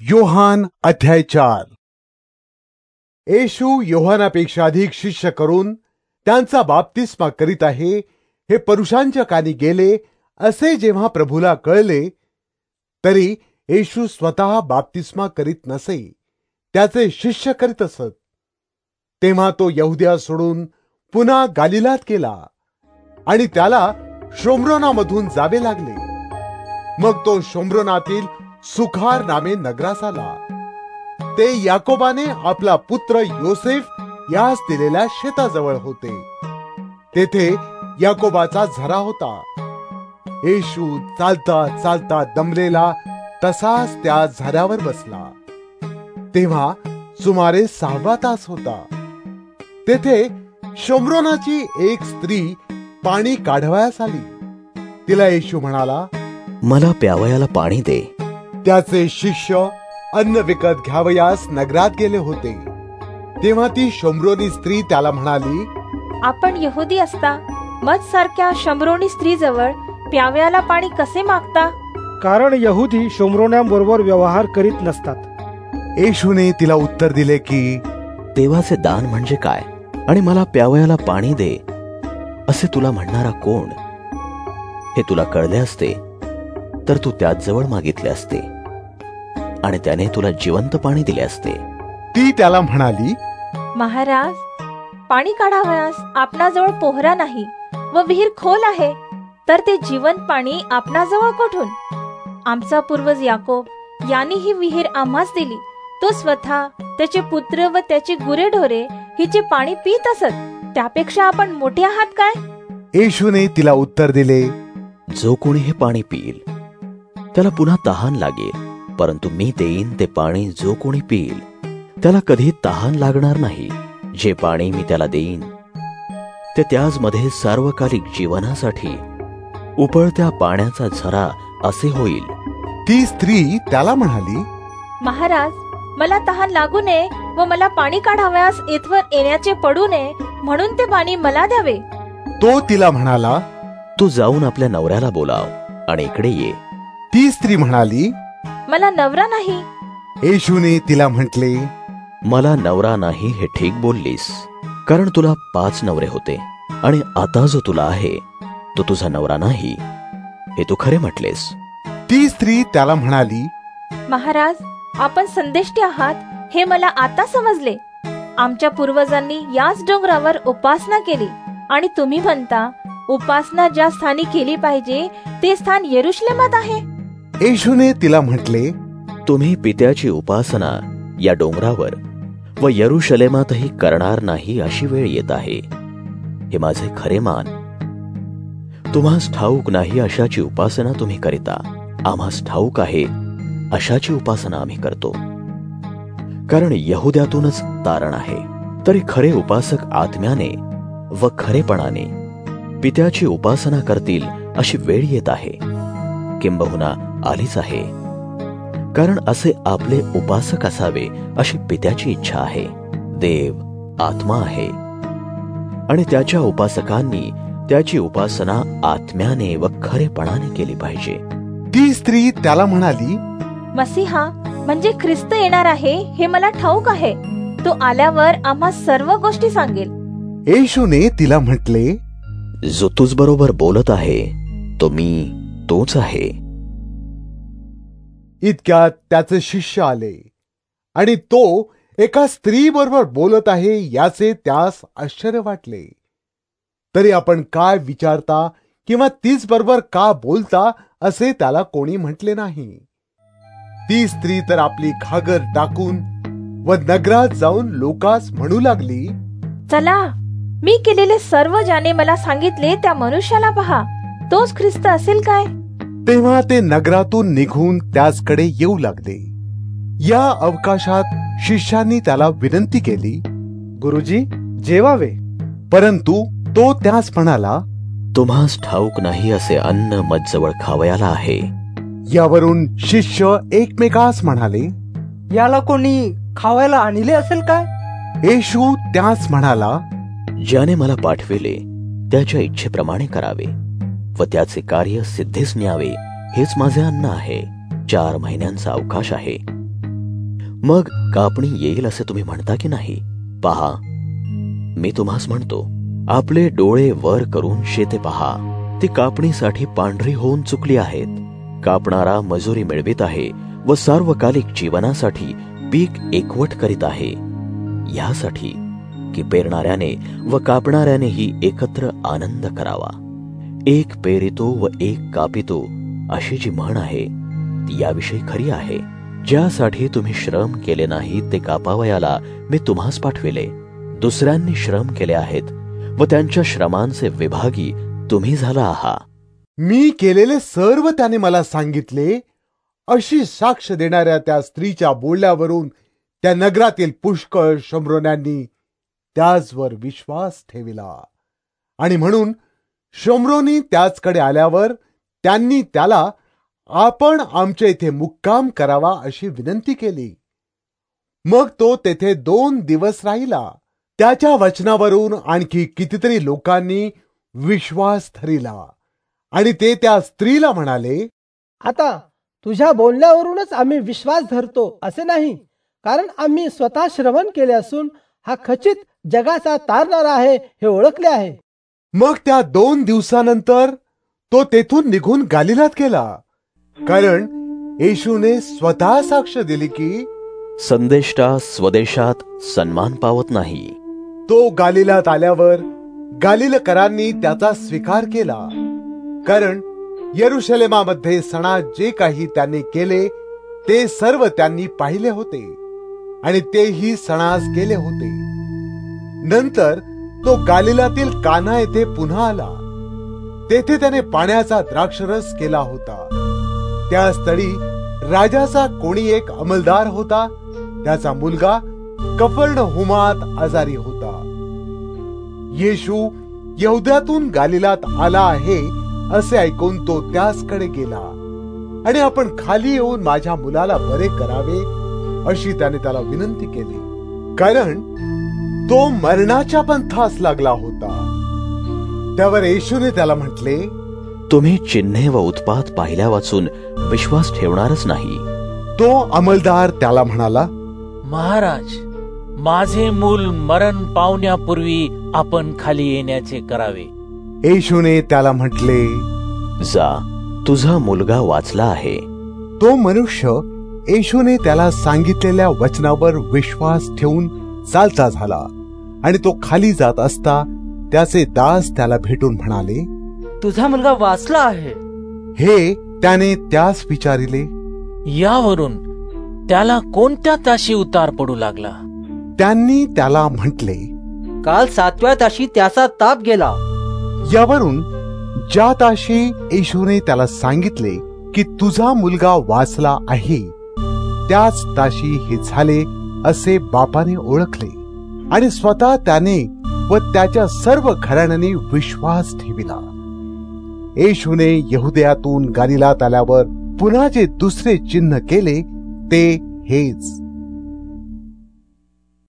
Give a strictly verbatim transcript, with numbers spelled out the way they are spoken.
योहान अध्याय चार. येशू योहानापेक्षा अधिक शिष्य करून त्यांचा बाप्तिस्मा करीत आहे हे पुरुषांच्या कानी गेले असे जेव्हा प्रभूला कळले, तरी येशू स्वतः बाप्तिस्मा करीत नसे, त्याचे शिष्य करीत असत. तेव्हा तो यहुद्या सोडून पुन्हा गालिलात गेला आणि त्याला शोम्रोनामधून जावे लागले. मग तो शोम्रोनातील सुखार नामे नगरास आला. ते याकोबाने आपला पुत्र योसेफ यास दिलेल्या शेताजवळ होते. तेथे याकोबाचा झरा होता. येशू चालता चालता दमलेला तसाच त्या झऱ्यावर बसला. तेव्हा सुमारे सहावा तास होता. तेथे शोम्रोनाची एक स्त्री पाणी काढवायास आली. तिला येशू म्हणाला, मला प्यावयाला पाणी दे. त्याचे शिष्य अन्न विकत घ्यावयास नगरात गेले होते. तेव्हा ती शोम्रोनी स्त्री त्याला म्हणाली, आपण यहुदी असता मज सारख्या शोम्रोनी स्त्रीजवळ प्यावयाला पाणी कसे मागता? कारण यहुदी शोम्रोन्यांबरोबर व्यवहार करीत नसतात. येशूने तिला उत्तर दिले की, देवाचे दान म्हणजे काय आणि मला प्यावयाला पाणी दे असे तुला म्हणणारा कोण? हे तुला कळले असते तर तू त्याच जवळ मागितले असते आणि त्याने तुला जिवंत पाणी दिले असते. ती त्याला म्हणाली, महाराज, पाणी काढावयास आपणाजवळ पोहरा नाही व विहीर खोल आहे, तर ते जिवंत पाणी आपणाजवळ कोठून? आमचा पूर्वज याकोब यांनी ही विहीर आम्हास दिली. तो स्वतः, त्याचे पुत्र व त्याची गुरेढोरे हिचे पाणी पीत असत. त्यापेक्षा आपण मोठे आहात काय? येशूने तिला उत्तर दिले, जो कोणी हे पाणी पिईल त्याला पुन्हा तहान लागेल, परंतु मी देईन ते पाणी जो कोणी पिईल त्याला कधी तहान लागणार नाही. जे पाणी मी त्याला देईन ते त्याचमध्ये सार्वकालिक जीवनासाठी उपळत्या पाण्याचा झरा असे होईल. ती स्त्री त्याला म्हणाली, महाराज, मला तहान लागू नये व मला पाणी काढावयास येथवर येण्याचे पडू नये, म्हणून ते पाणी मला द्यावे. तो तिला म्हणाला, तू जाऊन आपल्या नवऱ्याला बोलाव आणि इकडे ये. ती स्त्री म्हणाली, मला नवरा नाही. येशूने तिला म्हटले, मला नवरा नाही हे ठीक बोललीस, कारण तुला पाच नवरे होते आणि आता जो तुला आहे तो तुझा नवरा नाही, हे तू खरे म्हटलेस. ती स्त्री त्याला म्हणाली, महाराज, आपण संदेष्टी आहात हे मला आता समजले. आमच्या पूर्वजांनी याच डोंगरावर उपासना केली आणि तुम्ही म्हणता उपासना ज्या स्थानी केली पाहिजे ते स्थान यरुशलेमात आहे. येशूने तिला म्हटले, तुम्ही पित्याची उपासना या डोंगरावर व यरुशलेमातही करणार नाही अशी वेळ येत आहे. हे माझे खरे मान. तुम्हास ठाऊक नाही अशाची उपासना तुम्ही करिता, आम्हास ठाऊक आहे अशाची उपासना आम्ही करतो. कारण यहुद्यातूनच तारण आहे. तरी खरे उपासक आत्म्याने व खरेपणाने पित्याची उपासना करतील अशी वेळ येत आहे, किंबहुना आलीच आहे. कारण असे आपले उपासक असावे अशी पित्याची इच्छा आहे. देव आत्मा आहे आणि त्याच्या उपासकांनी त्याची उपासना आत्म्याने व खरेपणाने केली पाहिजे. ती स्त्री त्याला म्हणाली, मसीहा म्हणजे ख्रिस्त येणार आहे हे मला ठाऊक आहे. तो आल्यावर आम्हा सर्व गोष्टी सांगेल. येशूने तिला म्हटले, जो तुझ बरोबर बोलत आहे तो मी तोच आहे. इतक्यात त्याचे शिष्य आले आणि तो एका स्त्री बरोबर बोलत आहे याचे त्यास आश्चर्य वाटले. तरी आपण काय विचारता किंवा तीच बरोबर का बोलता असे त्याला कोणी म्हटले नाही. ती स्त्री तर आपली घागर टाकून व नगरात जाऊन लोकांस म्हणू लागली, चला, मी केलेले सर्व ज्याने मला सांगितले त्या मनुष्याला पहा, तोच ख्रिस्त असेल काय? तेव्हा ते नगरातून निघून त्याचकडे येऊ लागले. या अवकाशात शिष्यांनी त्याला विनंती केली, गुरुजी, जेवावे. परंतु तो त्यास म्हणाला, तुम्हास ठाऊक नाही असे अन्न मजजवळ खावयाला आहे. यावरून शिष्य एकमेकास म्हणाले, याला कोणी खावायला आणले असेल काय? येशू त्यास म्हणाला, ज्याने मला पाठविले त्याच्या इच्छेप्रमाणे करावे व त्याचे कार्य सिद्धीस न्यावे हेच माझे अन्न आहे. चार महिन्यांचा अवकाश आहे. मग कापणी येईल असे तुम्ही म्हणता की नाही? पहा, मी तुम्हास म्हणतो, आपले डोळे वर करून शेते पहा, ती कापणीसाठी पांढरी होऊन चुकली आहेत. कापणारा मजुरी मिळवित आहे व सार्वकालिक जीवनासाठी पीक एकवट करीत आहे, यासाठी की पेरणाऱ्याने व कापणाऱ्यानेही एकत्र आनंद करावा. एक पेरितो व एक कापितो अशी जी म्हण आहे ती याविषयी खरी आहे. ज्यासाठी तुम्ही श्रम केले नाही ते कापावयाला मी तुम्हास पाठविले. दुसऱ्यांनी श्रम केले आहेत व त्यांच्या श्रमांचे विभागी तुम्ही झाला आहात. मी केलेले सर्व त्याने मला सांगितले, अशी साक्ष देणाऱ्या त्या स्त्रीच्या बोलण्यावरून त्या नगरातील पुष्कळ शोम्रोन्यांनी त्याचवर विश्वास ठेविला. आणि म्हणून शोम्रोनी त्याचकडे आल्यावर त्यांनी त्याला आपण आमच्या इथे मुक्काम करावा अशी विनंती केली. मग तो तेथे दोन दिवस राहिला. त्याच्या वचनावरून आणखी कितीतरी लोकांनी विश्वास धरिला. आणि ते त्या स्त्रीला म्हणाले, आता तुझ्या बोलण्यावरूनच आम्ही विश्वास धरतो असे नाही, कारण आम्ही स्वतः श्रवण केले असून हा खचित जगाचा तारणारा आहे हे ओळखले आहे. मग त्या दोन दिवसानंतर तो तेथून निघून गालिलात गेला, कारण येशूने स्वतः साक्ष दिली की संदेष्टा स्वदेशात सन्मान पावत नाही. तो गालिलात आल्यावर गालिलकरांनी त्याचा स्वीकार केला, कारण यरुशलेमामध्ये सणात जे काही त्यांनी केले ते सर्व त्यांनी पाहिले होते आणि तेही सणास गेले होते. नंतर तो गालिलातील काना येथे पुन्हा आला. तेथे त्याने पाण्याचा द्राक्षरस केला होता. त्या स्थळी राजाचा कोणी एक अंमलदार होता. त्याचा मुलगा कफर्नहुमात आजारी होता. येशू यहुद्यातून गालिलात आला आहे असे ऐकून तो त्याचकडे गेला आणि आपण खाली येऊन माझ्या मुलाला बरे करावे अशी त्याने त्याला विनंती केली, कारण तो मरणाच्या पंथास लागला होता. त्यावर येशूने त्याला म्हटले, तुम्ही चिन्हे व उत्पात पाहिल्या वाचून विश्वास ठेवणारच नाही. तो अंमलदार त्याला म्हणाला, महाराज, माझे मूल मरण पावण्यापूर्वी आपण खाली येण्याचे करावे. येशूने त्याला म्हटले, जा, तुझा मुलगा वाचला आहे. तो मनुष्य येशूने त्याला सांगितलेल्या वचनावर विश्वास ठेवून चालता झाला आणि तो खाली जात असता त्याचे दास त्याला भेटून म्हणाले, तुझा मुलगा वाचला आहे. हे त्याने त्यास विचारिले. यावरून त्याला कोणत्या ताशी उतार पडू लागला? त्यांनी त्याला म्हटले, काल सातव्या ताशी त्याचा ताप गेला. यावरून ज्या ताशी येशूने त्याला सांगितले की तुझा मुलगा वाचला आहे त्याच ताशी हे झाले असे बापाने ओळखले आणि स्वतः त्याने व त्याच्या सर्व घराण्याने विश्वास ठेविला. येशूने यहुदयातून गालिलात आल्यावर पुन्हा जे दुसरे चिन्ह केले ते हेच,